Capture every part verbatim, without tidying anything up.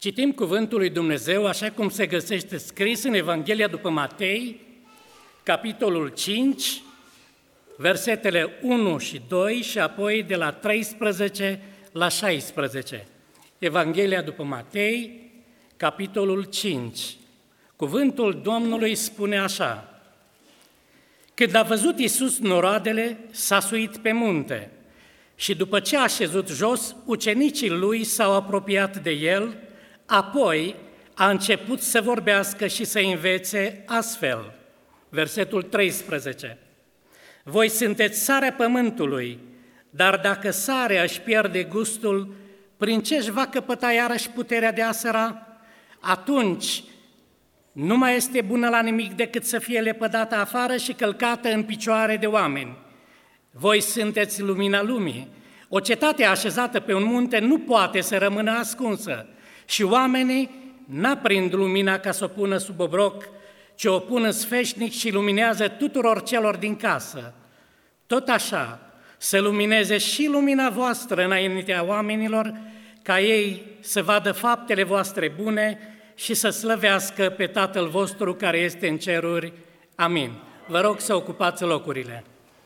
Citim cuvântul lui Dumnezeu așa cum se găsește scris în Evanghelia după Matei, capitolul cinci, versetele unu și doi și apoi de la treisprezece la șaisprezece. Evanghelia după Matei, capitolul cinci. Cuvântul Domnului spune așa: Când a văzut Iisus noroadele, s-a suit pe munte și după ce a șezut jos, ucenicii lui s-au apropiat de el, apoi a început să vorbească și să învețe astfel. Versetul treisprezece. Voi sunteți sarea pământului, dar dacă sarea își pierde gustul, prin ce își va căpăta iarăși puterea de a săra? Atunci nu mai este bună la nimic decât să fie lepădată afară și călcată în picioare de oameni. Voi sunteți lumina lumii. O cetate așezată pe un munte nu poate să rămână ascunsă și oamenii n-aprind lumina ca să o pună sub obroc, ci o pun în sfeșnic și luminează tuturor celor din casă. Tot așa, să lumineze și lumina voastră înaintea oamenilor, ca ei să vadă faptele voastre bune și să slăvească pe Tatăl vostru care este în ceruri. Amin. Vă rog să ocupați locurile.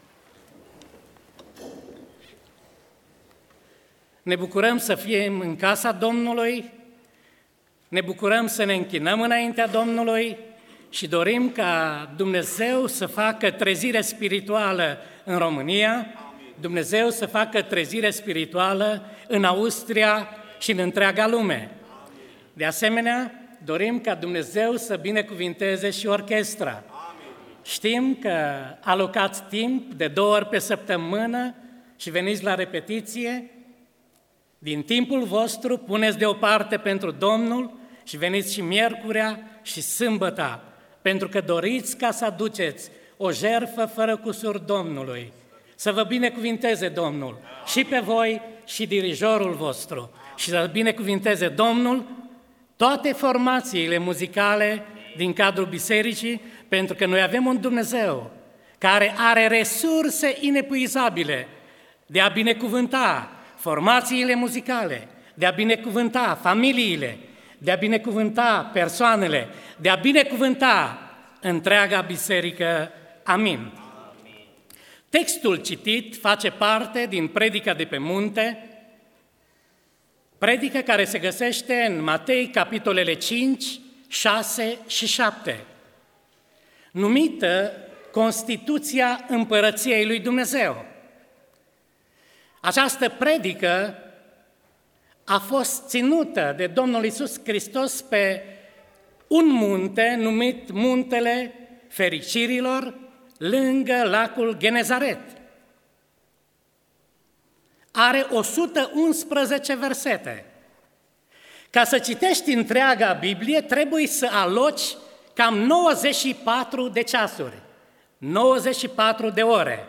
Ne bucurăm să fim în casa Domnului, ne bucurăm să ne închinăm înaintea Domnului și dorim ca Dumnezeu să facă trezire spirituală în România, Dumnezeu să facă trezire spirituală în Austria și în întreaga lume. De asemenea, dorim ca Dumnezeu să binecuvinteze și orchestra. Știm că alocați timp de două ori pe săptămână și veniți la repetiție. Din timpul vostru puneți deoparte pentru Domnul și veniți și miercurea și sâmbăta, pentru că doriți ca să aduceți o jertfă fără cusur Domnului. Să vă binecuvinteze Domnul și pe voi și dirijorul vostru și să binecuvinteze Domnul toate formațiile muzicale din cadrul bisericii, pentru că noi avem un Dumnezeu care are resurse inepuizabile de a binecuvânta formațiile muzicale, de a binecuvânta familiile, de a binecuvânta persoanele, de a binecuvânta întreaga biserică. Amin. Textul citit face parte din predica de pe munte, predică care se găsește în Matei, capitolele cinci, șase și șapte, numită Constituția Împărăției lui Dumnezeu. Această predică a fost ținută de Domnul Iisus Hristos pe un munte numit Muntele Fericirilor, lângă lacul Genezaret. Are o sută unsprezece versete. Ca să citești întreaga Biblie, trebuie să aloci cam nouăzeci și patru de ceasuri, nouăzeci și patru de ore.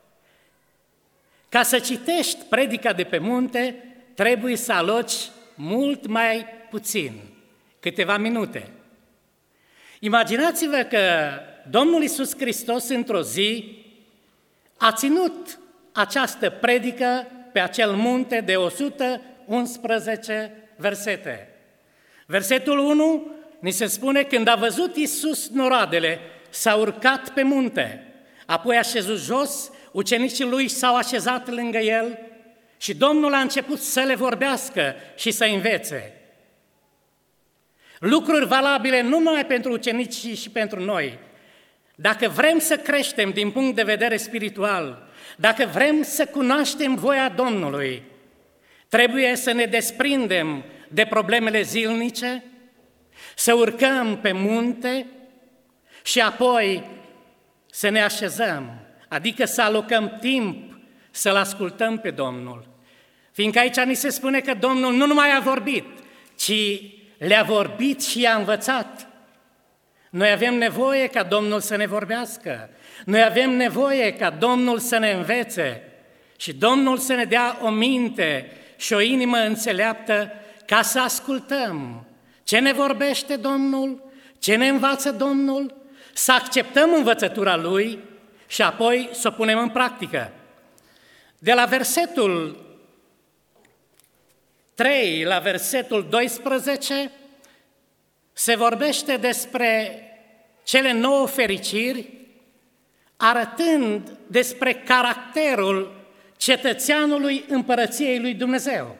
Ca să citești predica de pe munte, trebuie să aloci mult mai puțin, câteva minute. Imaginați-vă că Domnul Iisus Hristos într-o zi a ținut această predică pe acel munte de o sută unsprezece versete. Versetul unu ni se spune: când a văzut Iisus noroadele, s-a urcat pe munte, apoi a șezut jos, ucenicii lui s-au așezat lângă el și Domnul a început să le vorbească și să învețe. Lucruri valabile nu numai pentru ucenici și pentru noi. Dacă vrem să creștem din punct de vedere spiritual, dacă vrem să cunoaștem voia Domnului, trebuie să ne desprindem de problemele zilnice, să urcăm pe munte și apoi să ne așezăm, adică să alocăm timp să-L ascultăm pe Domnul. Fiindcă aici ni se spune că Domnul nu numai a vorbit, ci le-a vorbit și i-a învățat. Noi avem nevoie ca Domnul să ne vorbească, noi avem nevoie ca Domnul să ne învețe și Domnul să ne dea o minte și o inimă înțeleaptă ca să ascultăm ce ne vorbește Domnul, ce ne învață Domnul, să acceptăm învățătura Lui și apoi să o punem în practică. De la versetul trei, la versetul doisprezece, se vorbește despre cele nouă fericiri, arătând despre caracterul cetățeanului Împărăției lui Dumnezeu.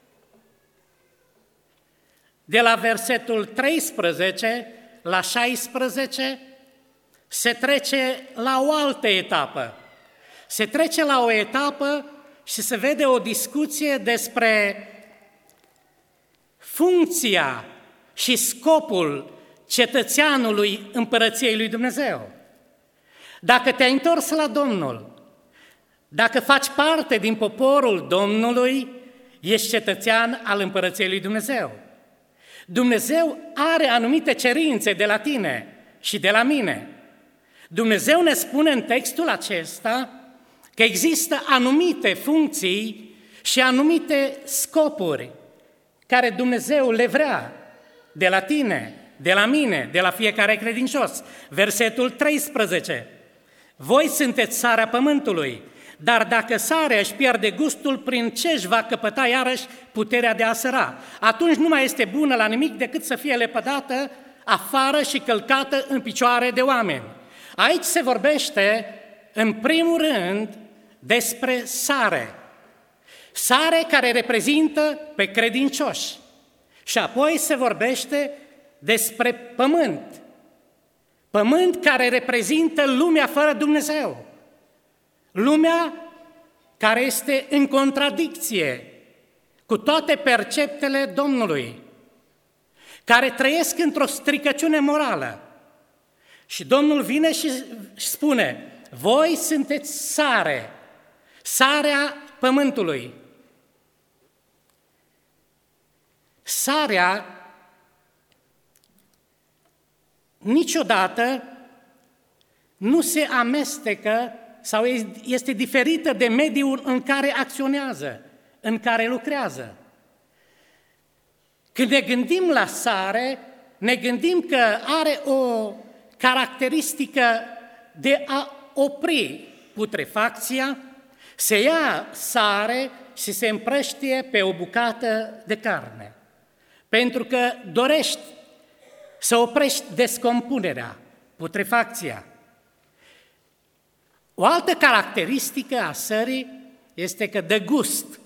De la versetul treisprezece la șaisprezece se trece la o altă etapă. Se trece la o etapă și se vede o discuție despre funcția și scopul cetățeanului Împărăției lui Dumnezeu. Dacă te-ai întors la Domnul, dacă faci parte din poporul Domnului, ești cetățean al Împărăției lui Dumnezeu. Dumnezeu are anumite cerințe de la tine și de la mine. Dumnezeu ne spune în textul acesta că există anumite funcții și anumite scopuri care Dumnezeu le vrea de la tine, de la mine, de la fiecare credincios. Versetul treisprezece. Voi sunteți sarea pământului, dar dacă sarea își pierde gustul, prin ce își va căpăta iarăși puterea de a săra? Atunci nu mai este bună la nimic decât să fie lepădată afară și călcată în picioare de oameni. Aici se vorbește, în primul rând, despre sare. Sare care reprezintă pe credincioși. Și apoi se vorbește despre pământ. Pământ care reprezintă lumea fără Dumnezeu. Lumea care este în contradicție cu toate perceptele Domnului, care trăiesc într-o stricăciune morală. Și Domnul vine și spune, voi sunteți sare, sarea pământului. Sarea niciodată nu se amestecă sau este diferită de mediul în care acționează, în care lucrează. Când ne gândim la sare, ne gândim că are o caracteristică de a opri putrefacția, se ia sare și se împrăștie pe o bucată de carne, pentru că dorești să oprești descompunerea, putrefacția. O altă caracteristică a sării este că dă gust.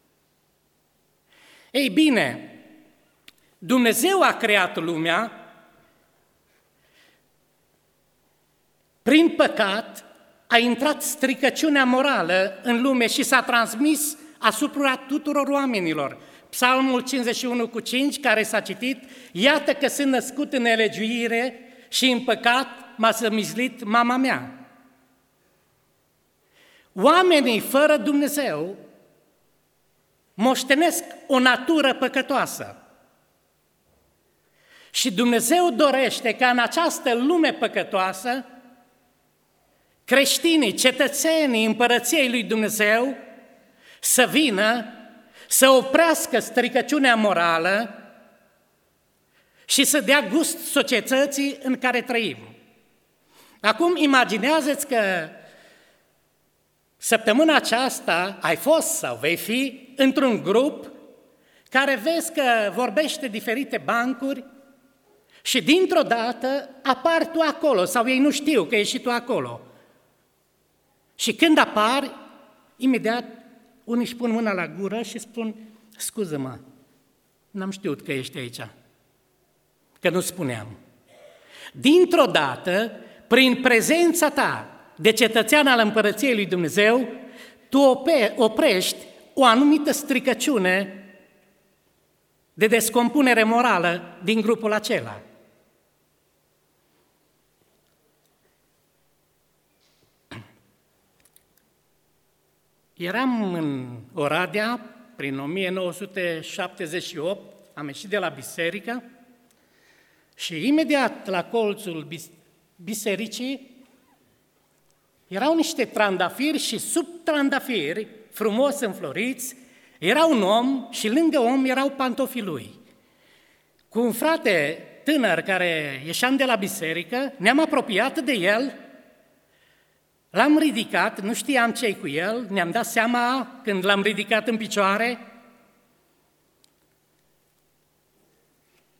Ei bine, Dumnezeu a creat lumea, prin păcat a intrat stricăciunea morală în lume și s-a transmis asupra tuturor oamenilor. Psalmul cincizeci și unu cu cinci, care s-a citit, iată că sunt născut în nelegiuire și în păcat m-a zămislit mama mea. Oamenii fără Dumnezeu moștenesc o natură păcătoasă. Și Dumnezeu dorește ca în această lume păcătoasă creștinii, cetățenii Împărăției lui Dumnezeu să vină, să oprească stricăciunea morală și să dea gust societății în care trăim. Acum imaginează-ți că săptămâna aceasta ai fost sau vei fi într-un grup care vezi că vorbește diferite bancuri și dintr-o dată apari tu acolo sau ei nu știu că ești și tu acolo. Și când apari, imediat unii își pun mâna la gură și spun, scuză-mă, n-am știut că ești aici, că nu spuneam. Dintr-o dată, prin prezența ta de cetățean al Împărăției lui Dumnezeu, tu oprești o anumită stricăciune de descompunere morală din grupul acela. Eram în Oradea, prin o mie nouă sute șaptezeci și opt, am ieșit de la biserică și imediat la colțul bisericii erau niște trandafiri și sub trandafiri, frumos înfloriți, era un om și lângă om erau pantofii lui. Cu un frate tânăr care ieșeam de la biserică, ne-am apropiat de el, l-am ridicat, nu știam ce-i cu el, ne-am dat seama când l-am ridicat în picioare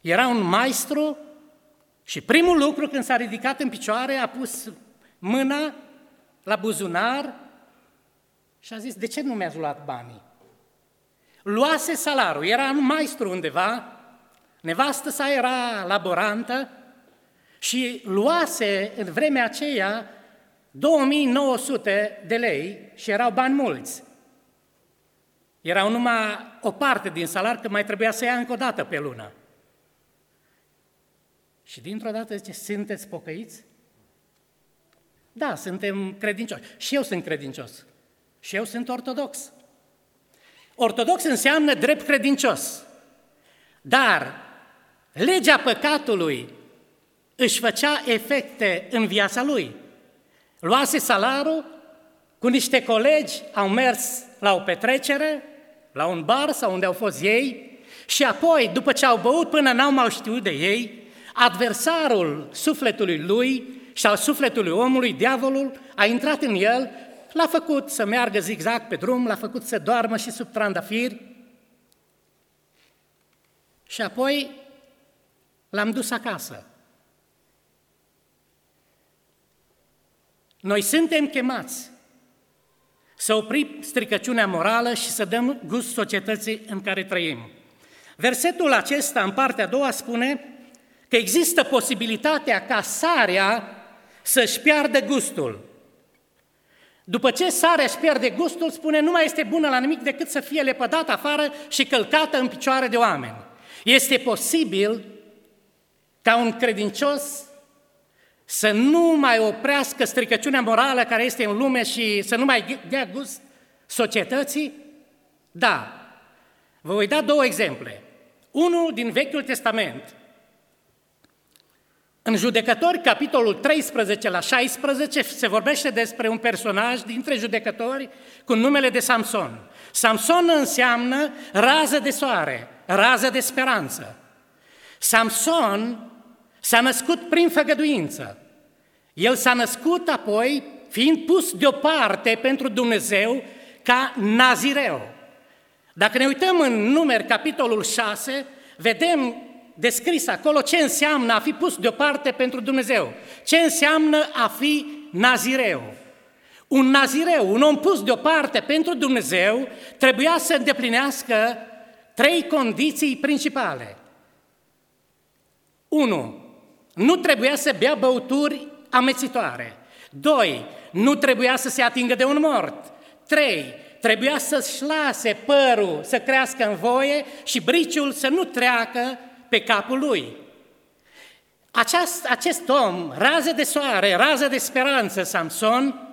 Era un maestru și primul lucru când s-a ridicat în picioare a pus mâna la buzunar și a zis, de ce nu mi-ați luat banii? Luase salarul, era un maestru undeva, nevastă sa era laborantă și luase în vremea aceea două mii nouă sute de lei și erau bani mulți. Erau numai o parte din salar, că mai trebuia să ia încă o dată pe lună. Și dintr-o dată zice, sunteți pocăiți? Da, suntem credincioși. Și eu sunt credincios. Și eu sunt ortodox. Ortodox înseamnă drept credincios. Dar legea păcatului își făcea efecte în viața lui. Luase salarul, cu niște colegi au mers la o petrecere, la un bar sau unde au fost ei, și apoi, după ce au băut până n-au mai știut de ei, adversarul sufletului lui și al sufletului omului, diavolul, a intrat în el, l-a făcut să meargă zigzag pe drum, l-a făcut să doarmă și sub trandafiri și apoi l-am dus acasă. Noi suntem chemați să oprim stricăciunea morală și să dăm gust societății în care trăim. Versetul acesta, în partea a doua, spune că există posibilitatea ca sarea să-și piardă gustul. După ce sarea își pierde gustul, spune, nu mai este bună la nimic decât să fie lepădată afară și călcată în picioare de oameni. Este posibil ca un credincios să nu mai oprească stricăciunea morală care este în lume și să nu mai dea gust societății? Da. Vă voi da două exemple. Unul din Vechiul Testament. În Judecători, capitolul treisprezece la șaisprezece, se vorbește despre un personaj dintre judecători cu numele de Samson. Samson înseamnă rază de soare, rază de speranță. Samson s-a născut prin făgăduință. El s-a născut apoi fiind pus deoparte pentru Dumnezeu ca nazireu. Dacă ne uităm în Numeri, capitolul șase, vedem descris acolo ce înseamnă a fi pus deoparte pentru Dumnezeu, ce înseamnă a fi nazireu. Un nazireu, un om pus deoparte pentru Dumnezeu, trebuia să îndeplinească trei condiții principale. unu. Nu trebuia să bea băuturi amețitoare. doi. Nu trebuia să se atingă de un mort. trei. Trebuia să-și lase părul să crească în voie și briciul să nu treacă pe capul lui. Aceast, acest om, rază de soare, rază de speranță, Samson,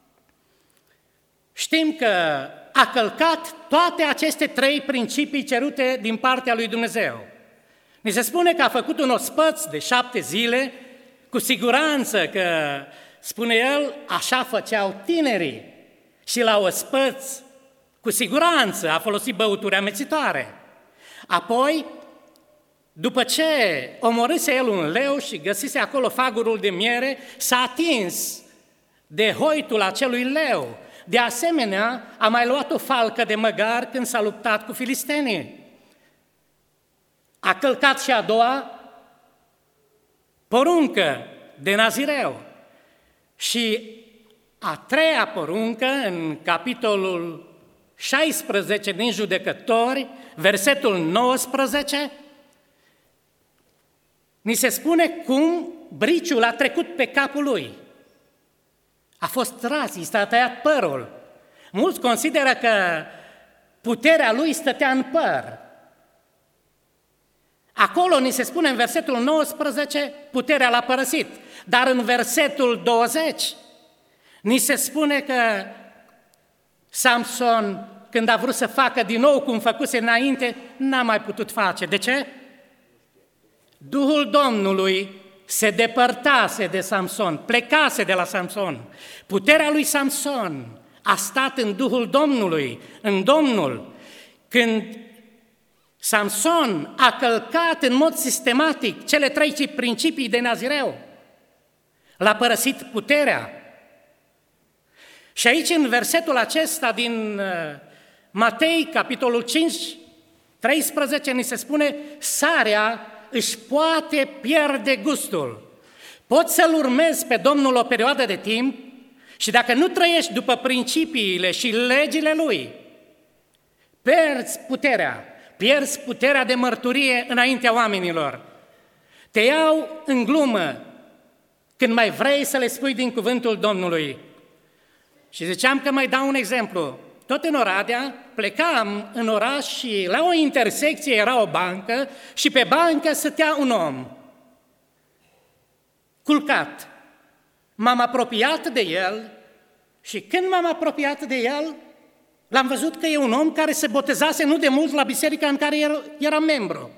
știm că a călcat toate aceste trei principii cerute din partea lui Dumnezeu. Ni se spune că a făcut un ospăț de șapte zile, cu siguranță că, spune el, așa făceau tinerii și la ospăț, cu siguranță, a folosit băuturi amețitoare. Apoi, după ce omorâse el un leu și găsise acolo fagurul de miere, s-a atins de hoitul acelui leu. De asemenea, a mai luat o falcă de măgar când s-a luptat cu filistenii. A călcat și a doua poruncă de nazireu. Și a treia poruncă, în capitolul șaisprezece din Judecători, versetul nouăsprezece, ni se spune cum briciul a trecut pe capul lui. A fost tras, i s-a tăiat părul. Mulți consideră că puterea lui stătea în păr. Acolo ni se spune în versetul nouăsprezece, puterea l-a părăsit. Dar în versetul douăzeci, ni se spune că Samson, când a vrut să facă din nou cum făcuse înainte, n-a mai putut face. De ce? Duhul Domnului se depărtase de Samson, plecase de la Samson. Puterea lui Samson a stat în Duhul Domnului, în Domnul. Când Samson a călcat în mod sistematic cele trei principii de nazireu, l-a părăsit puterea. Și aici, în versetul acesta din Matei, capitolul cinci, treisprezece, ni se spune, sarea își poate pierde gustul. Poți să-L urmezi pe Domnul o perioadă de timp și dacă nu trăiești după principiile și legile Lui, pierzi puterea, pierzi puterea de mărturie înaintea oamenilor. Te iau în glumă când mai vrei să le spui din cuvântul Domnului. Și ziceam că mai dau un exemplu. Tot în Oradea, plecam în oraș și la o intersecție era o bancă și pe bancă stătea un om culcat. M-am apropiat de el și când m-am apropiat de el, l-am văzut că e un om care se botezase nu de mult la biserica în care era membru.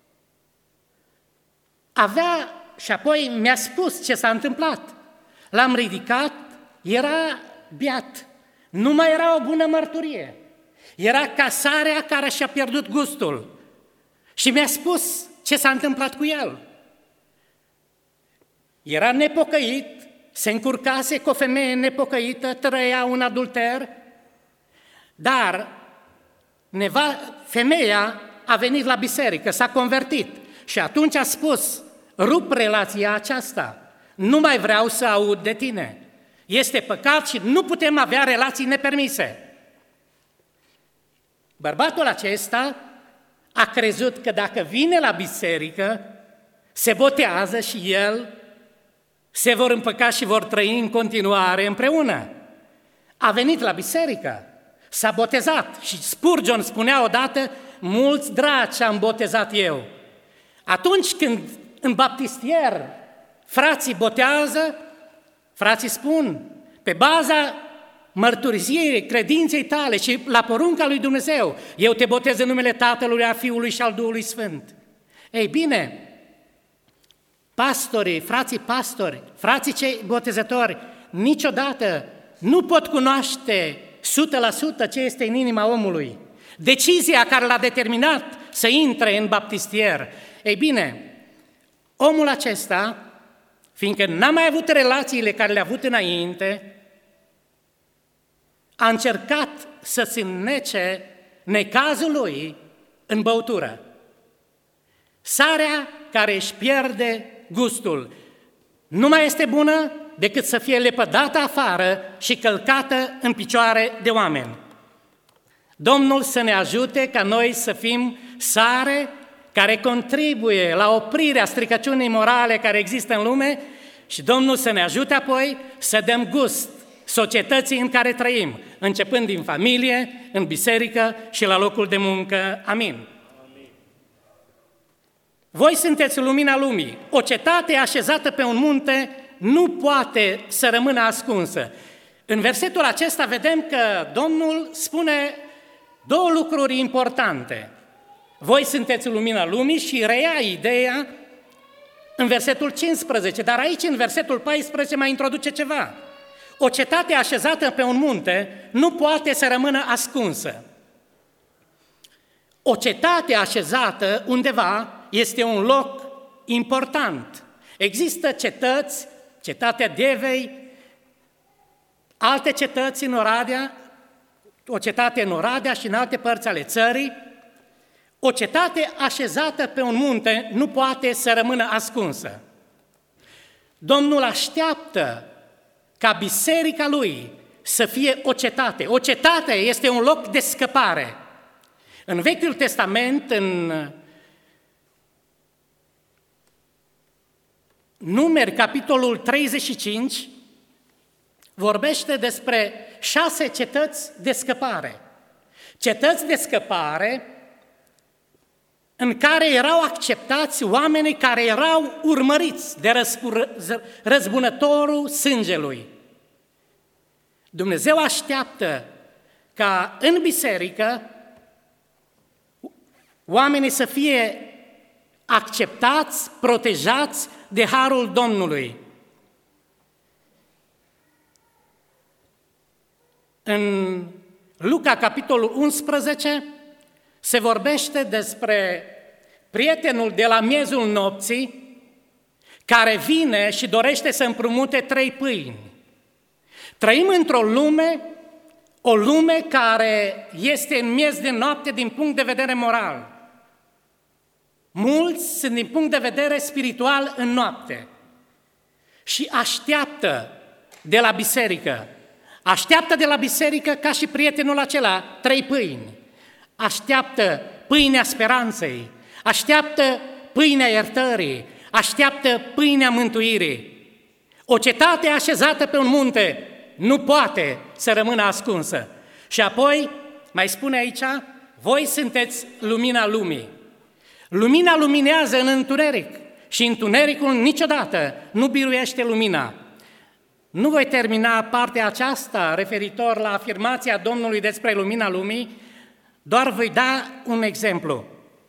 Avea, și apoi mi-a spus ce s-a întâmplat. L-am ridicat, era beat, nu mai era o bună mărturie. Era ca sarea care și-a pierdut gustul. Și mi-a spus ce s-a întâmplat cu el. Era nepocăit, se încurcase cu o femeie nepocăită, trăia un adulter, dar neva, femeia a venit la biserică, s-a convertit și atunci a spus, rup relația aceasta, nu mai vreau să aud de tine. Este păcat și nu putem avea relații nepermise. Bărbatul acesta a crezut că dacă vine la biserică, se botează și el, se vor împăca și vor trăi în continuare împreună. A venit la biserică, s-a botezat și Spurgeon spunea odată, mulți draci am botezat eu. Atunci când în baptistier frații botează, frații spun, pe baza mărturisiei credinței tale și la porunca lui Dumnezeu, eu te botez în numele Tatălui, a Fiului și al Duhului Sfânt. Ei bine, pastorii, frații pastori, frații cei botezători, niciodată nu pot cunoaște o sută la sută ce este în inima omului. Decizia care l-a determinat să intre în baptistier. Ei bine, omul acesta, fiindcă n-a mai avut relațiile care le-a avut înainte, a încercat să-ți înnece necazul lui în băutură. Sarea care își pierde gustul nu mai este bună decât să fie lepădată afară și călcată în picioare de oameni. Domnul să ne ajute ca noi să fim sare care contribuie la oprirea stricăciunii morale care există în lume și Domnul să ne ajute apoi să dăm gust societății în care trăim, începând din familie, în biserică și la locul de muncă. Amin. Amin. Voi sunteți lumina lumii. O cetate așezată pe un munte nu poate să rămână ascunsă. În versetul acesta vedem că Domnul spune două lucruri importante. Voi sunteți lumina lumii și reia ideea în versetul cincisprezece, dar aici în versetul paisprezece mai introduce ceva. O cetate așezată pe un munte nu poate să rămână ascunsă. O cetate așezată undeva este un loc important. Există cetăți, cetatea Devei, alte cetăți în Oradea, o cetate în Oradea și în alte părți ale țării. O cetate așezată pe un munte nu poate să rămână ascunsă. Domnul așteaptă ca biserica Lui să fie o cetate. O cetate este un loc de scăpare. În Vechiul Testament, în Numeri, capitolul treizeci și cinci, vorbește despre șase cetăți de scăpare. Cetăți de scăpare în care erau acceptați oamenii care erau urmăriți de răzbunătorul sângelui. Dumnezeu așteaptă ca în biserică oamenii să fie acceptați, protejați de harul Domnului. În Luca, capitolul unsprezece, se vorbește despre prietenul de la miezul nopții care vine și dorește să împrumute trei pâini. Trăim într-o lume, o lume care este în miez de noapte din punct de vedere moral. Mulți sunt din punct de vedere spiritual în noapte și așteaptă de la biserică, așteaptă de la biserică ca și prietenul acela trei pâini, așteaptă pâinea speranței, așteaptă pâinea iertării, așteaptă pâinea mântuirii. O cetate așezată pe un munte nu poate să rămână ascunsă. Și apoi mai spune aici, voi sunteți lumina lumii. Lumina luminează în întuneric și întunericul niciodată nu biruiește lumina. Nu voi termina partea aceasta referitor la afirmația Domnului despre lumina lumii, doar voi da un exemplu.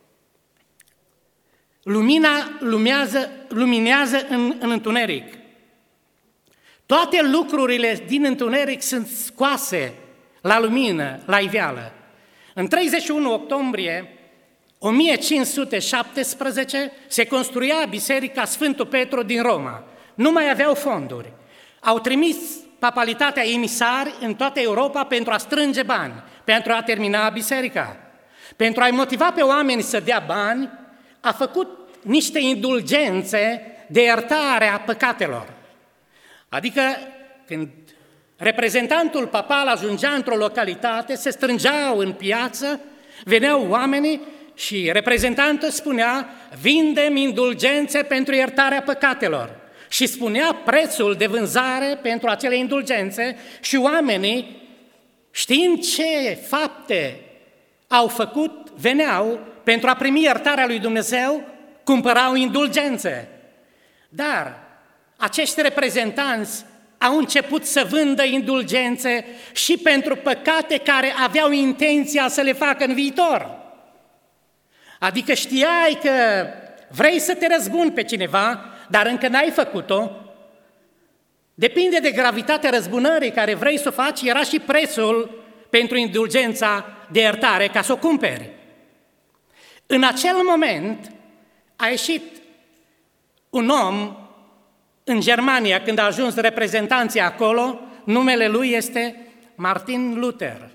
Lumina lumează, luminează în, în întuneric. Toate lucrurile din întuneric sunt scoase la lumină, la iveală. În treizeci și unu octombrie o mie cinci sute șaptesprezece se construia Biserica Sfântul Petru din Roma. Nu mai aveau fonduri. Au trimis papalitatea emisari în toată Europa pentru a strânge bani, pentru a termina biserica. Pentru a-i motiva pe oameni să dea bani, a făcut niște indulgențe de iertare a păcatelor. Adică când reprezentantul papal ajungea într-o localitate, se strângeau în piață, veneau oamenii și reprezentantul spunea, vindem indulgențe pentru iertarea păcatelor. Și spunea prețul de vânzare pentru acele indulgențe și oamenii, știind ce fapte au făcut, veneau pentru a primi iertarea lui Dumnezeu, cumpărau indulgențe. Dar acești reprezentanți au început să vândă indulgențe și pentru păcate care aveau intenția să le facă în viitor. Adică știai că vrei să te răzbuni pe cineva, dar încă n-ai făcut-o. Depinde de gravitatea răzbunării care vrei să o faci, era și prețul pentru indulgența de iertare ca să o cumperi. În acel moment a ieșit un om în Germania, când a ajuns reprezentanții acolo, numele lui este Martin Luther.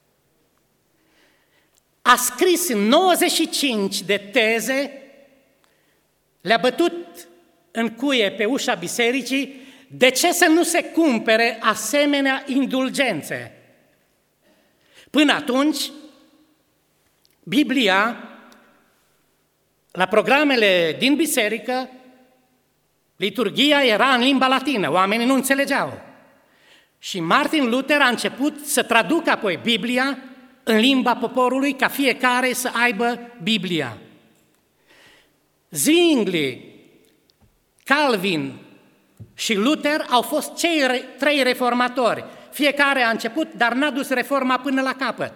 A scris nouăzeci și cinci de teze, le-a bătut în cuie pe ușa bisericii, de ce să nu se cumpere asemenea indulgențe? Până atunci, Biblia, la programele din biserică, liturghia era în limba latină, oamenii nu înțelegeau. Și Martin Luther a început să traducă apoi Biblia în limba poporului, ca fiecare să aibă Biblia. Zwingli, Calvin și Luther au fost cei trei reformatori. Fiecare a început, dar n-a dus reforma până la capăt.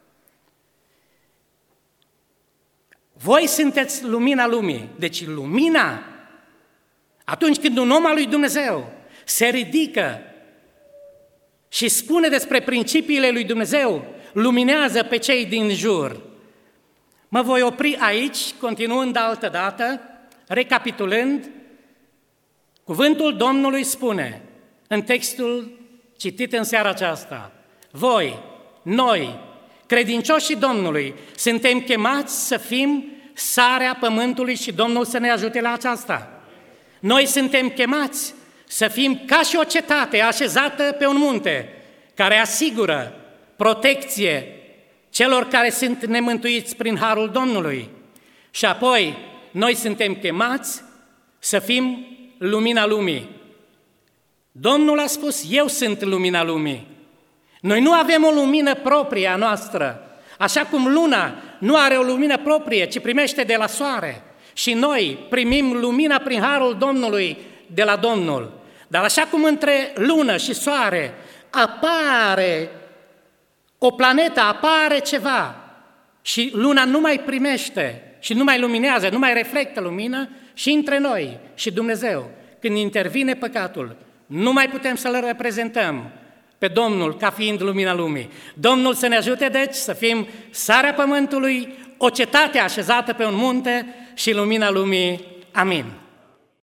Voi sunteți lumina lumii. Deci lumina, atunci când un om al lui Dumnezeu se ridică și spune despre principiile lui Dumnezeu, luminează pe cei din jur. Mă voi opri aici, continuând altă dată, recapitulând, cuvântul Domnului spune, în textul citit în seara aceasta, voi, noi, credincioșii Domnului, suntem chemați să fim sarea pământului și Domnul să ne ajute la aceasta. Noi suntem chemați să fim ca și o cetate așezată pe un munte, care asigură protecție celor care sunt nemântuiți prin harul Domnului. Și apoi, noi suntem chemați să fim lumina lumii. Domnul a spus, eu sunt lumina lumii. Noi nu avem o lumină proprie a noastră, așa cum luna nu are o lumină proprie, ci primește de la soare. Și noi primim lumina prin harul Domnului de la Domnul. Dar așa cum între lună și soare apare o planetă, apare ceva și luna nu mai primește și nu mai luminează, nu mai reflectă lumină, și între noi și Dumnezeu, când intervine păcatul, nu mai putem să-L reprezentăm pe Domnul ca fiind lumina lumii. Domnul să ne ajute, deci, să fim sarea pământului, o cetate așezată pe un munte și lumina lumii. Amin.